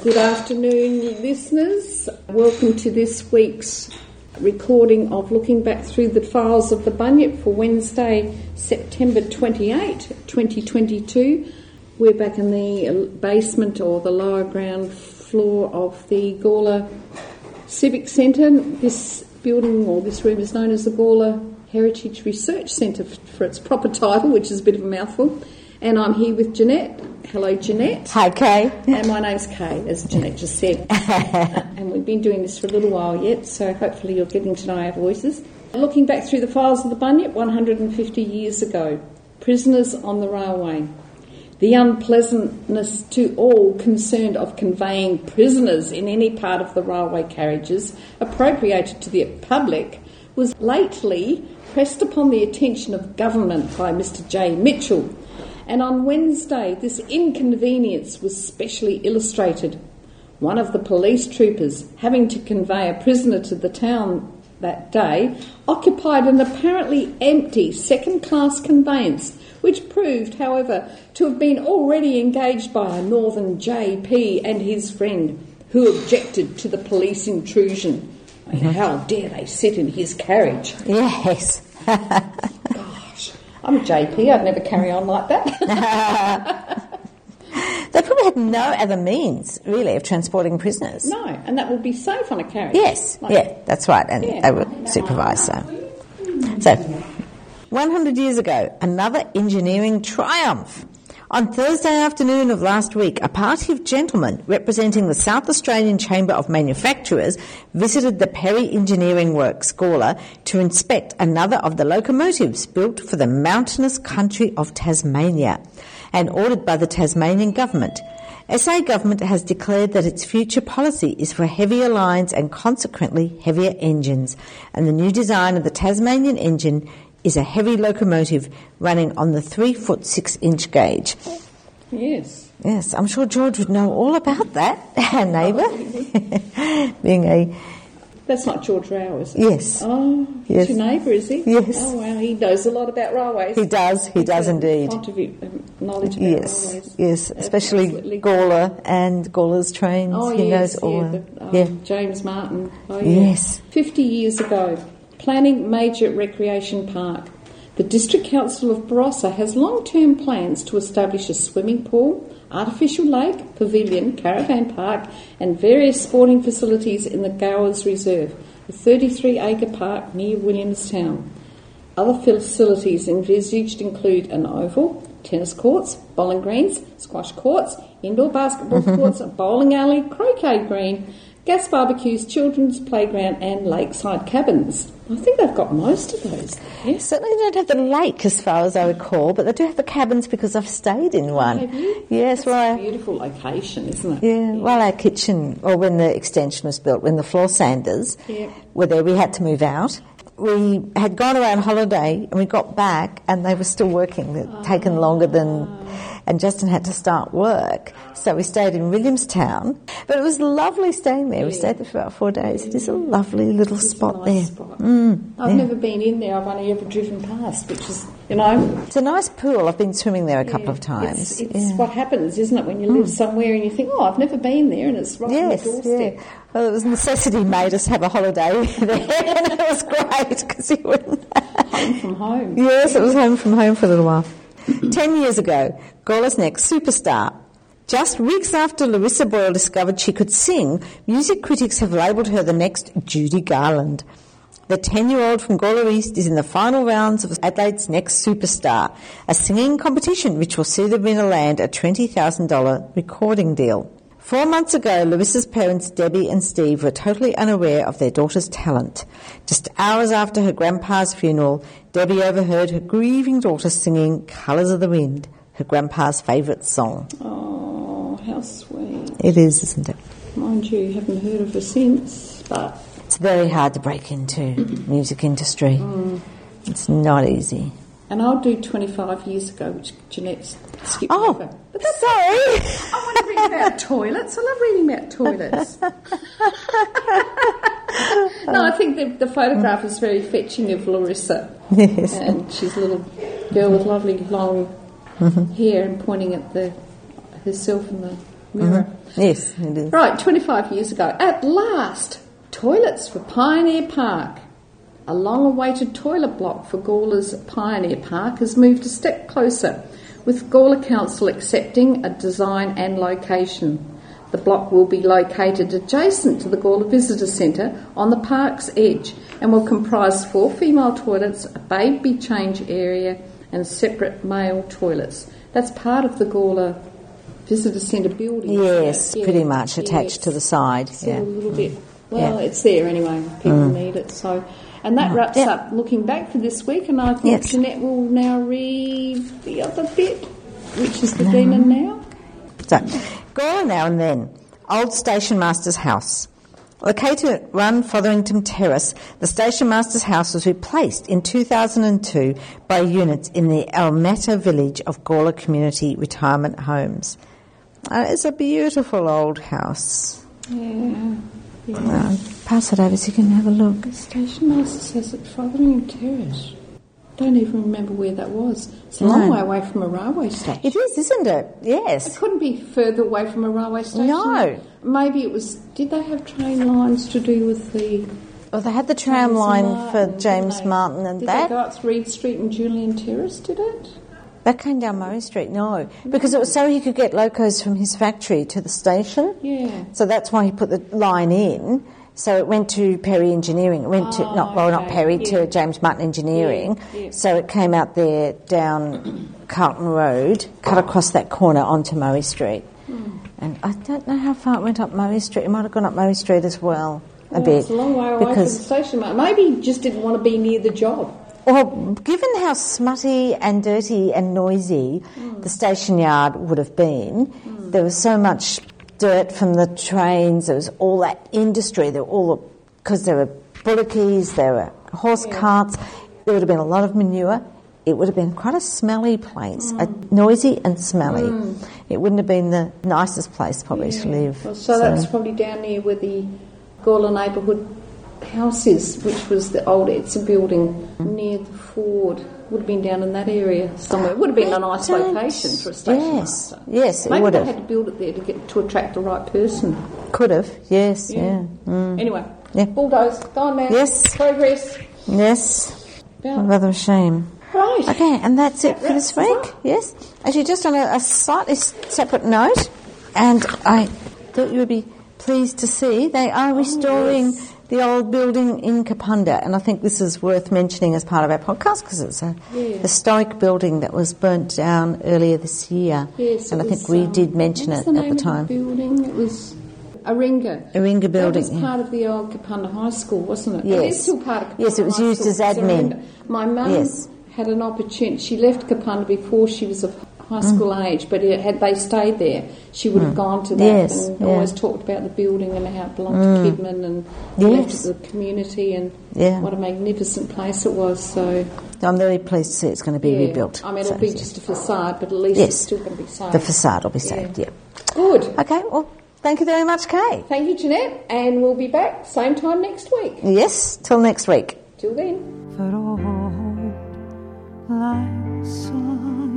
Good afternoon, listeners. Welcome to this week's recording of Looking Back Through the Files of the Bunyip for Wednesday, September 28, 2022. We're back in the basement or the lower ground floor of the Gawler Civic Centre. This building or this room is known as the Gawler Heritage Research Centre for its proper title, which is a bit of a mouthful. And I'm here with Jeanette. Hello, Jeanette. Hi, Kay. And my name's Kay, as Jeanette just said. And we've been doing this for a little while yet, so hopefully you're getting to know our voices. Looking back through the files of the Bunyip, 150 years ago, prisoners on the railway. The unpleasantness to all concerned of conveying prisoners in any part of the railway carriages appropriated to the public was lately pressed upon the attention of government by Mr. J. Mitchell. And on Wednesday, this inconvenience was specially illustrated. One of the police troopers, having to convey a prisoner to the town that day, occupied an apparently empty second-class conveyance, which proved, however, to have been already engaged by a Northern J.P. and his friend, who objected to the police intrusion. How dare they sit in his carriage? Yes. I'm a JP, I'd never carry on like that. They probably had no other means, really, of transporting prisoners. No, and that would be safe on a carriage. Yes, that's right, and they were supervised, So, 100 years ago, another engineering triumph. On Thursday afternoon of last week, a party of gentlemen representing the South Australian Chamber of Manufacturers visited the Perry Engineering Works, Gawler, to inspect another of the locomotives built for the mountainous country of Tasmania and ordered by the Tasmanian government. SA government has declared that its future policy is for heavier lines and consequently heavier engines, and the new design of the Tasmanian engine is a heavy locomotive running on the 3-foot 6-inch gauge. Yes. Yes, I'm sure George would know all about that, our neighbour. Being a... That's not George Rao, is it? Yes. Oh, yes. He's your neighbour, is he? Yes. Oh, wow, he knows a lot about railways. He does indeed. Knowledge about railways. Yes, especially absolutely. Gawler and Gawler's trains. Oh, he yes, knows all. James Martin. Oh, yes. 50 years ago, planning major recreation park. The District Council of Barossa has long-term plans to establish a swimming pool, artificial lake, pavilion, caravan park and various sporting facilities in the Gowers Reserve, a 33-acre park near Williamstown. Other facilities envisaged include an oval, tennis courts, bowling greens, squash courts, indoor basketball courts, a bowling alley, croquet green, gas barbecues, children's playground and lakeside cabins. I think they've got most of those. Yes. Certainly don't have the lake as far as I recall, but they do have the cabins because I've stayed in one. Have you? Yes. That's a beautiful location, isn't it? Yeah, while our kitchen, or when the extension was built, when the floor sanders were there, we had to move out. We had gone away on holiday and we got back and they were still working. They'd taken longer than... And Justin had to start work. So we stayed in Williamstown. But it was lovely staying there. We stayed there for about 4 days. It is a lovely little spot there. I've never been in there. I've only ever driven past, which is, It's a nice pool. I've been swimming there a couple of times. It's what happens, isn't it, when you live somewhere and you think, I've never been there, and it's right on the doorstep. Yeah. Well, it was necessity made us have a holiday there, and it was great because you wouldn't... Home from home. Yes, it was home from home for a little while. 10 years ago, Gawler's next superstar. Just weeks after Larissa Boyle discovered she could sing, music critics have labelled her the next Judy Garland. The 10-year-old from Gawler East is in the final rounds of Adelaide's Next Superstar, a singing competition which will see the winner land a $20,000 recording deal. 4 months ago, Larissa's parents, Debbie and Steve, were totally unaware of their daughter's talent. Just hours after her grandpa's funeral, Debbie overheard her grieving daughter singing Colours of the Wind, her grandpa's favourite song. Oh, how sweet. It is, isn't it? Mind you, haven't heard of her since, but... It's very hard to break into music industry. It's not easy. And I'll do 25 years ago, which Jeanette skipped over. But that's sorry. I want to read about toilets. I love reading about toilets. No, I think the photograph is very fetching of Larissa. Yes. And she's a little girl with lovely long hair and pointing at herself in the mirror. Mm-hmm. Yes, it is. Right, 25 years ago, at last, toilets for Pioneer Park. A long-awaited toilet block for Gawler's Pioneer Park has moved a step closer, with Gawler Council accepting a design and location. The block will be located adjacent to the Gawler Visitor Centre on the park's edge and will comprise 4 female toilets, a baby change area and separate male toilets. That's part of the Gawler Visitor Centre building. Yes, pretty much attached to the side. A little bit. Well, it's there anyway. People need it. So, and that wraps up looking back for this week, and I think Jeanette will now read the other bit, which is the then and now. So, Gawler Now and Then, Old Station Master's House. Located at 1 Fotherington Terrace, the Station Master's house was replaced in 2002 by units in the Almatta village of Gawler Community Retirement Homes. It's a beautiful old house. Yeah. Pass it over so you can have a look. The Station Master says at Fotherington Terrace. Don't even remember where that was. It's a long way away from a railway station. It is, isn't it? Yes. It couldn't be further away from a railway station. No. Maybe it was... Did they have train lines to do with the... Well, they had the tram line for James Martin and that. Did they go up Reed Street and Julian Terrace, did it? That came down Murray Street, no. Because it was so he could get locos from his factory to the station. Yeah. So that's why he put the line in. So it went to Perry Engineering. It went to, not Perry, to James Martin Engineering. Yeah. So it came out there down Carlton Road, cut across that corner onto Murray Street. And I don't know how far it went up Murray Street. It might have gone up Murray Street as well, a bit. It's a long way away from the station. Maybe he just didn't want to be near the job. Well, given how smutty and dirty and noisy the station yard would have been, there was so much dirt from the trains, there was all that industry, because there were bullockies, there were horse carts, there would have been a lot of manure. It would have been quite a smelly place, noisy and smelly. It wouldn't have been the nicest place probably to live. Well, so that's probably down near where the Gawler neighbourhood house is, which was the old Etzer building near the Ford. Would have been down in that area somewhere. It would have been a nice location for a station master. Yes, it Maybe would have. Maybe they had to build it there to attract the right person. Could have, yes, yeah. Anyway, bulldoze, go on, man. Yes. Progress. Yes. Rather a shame. Right. Okay, and that's it for this week. Yes. Actually, just on a slightly separate note, and I thought you would be pleased to see they are restoring the old building in Kapunda, and I think this is worth mentioning as part of our podcast because it's a historic building that was burnt down earlier this year. Yes, and I think we did mention it at the time. Of the building? It was Aringa. Aringa building. That was part of the old Kapunda High School, wasn't it? Yes. It is still part of Kapunda Yes, it was High used School. as admin. My mum had an opportunity. She left Kapunda before she was of high school age, but had they stayed there, she would have gone to that and always talked about the building and how it belonged to Kidman and left it to the community and what a magnificent place it was. So I'm very pleased to see it's going to be rebuilt. I mean, it'll be just a facade, but at least it's still going to be saved. The facade will be saved, Good. Okay, well, thank you very much, Kay. Thank you, Jeanette, and we'll be back same time next week. Yes, till next week. Till then. For all like sun.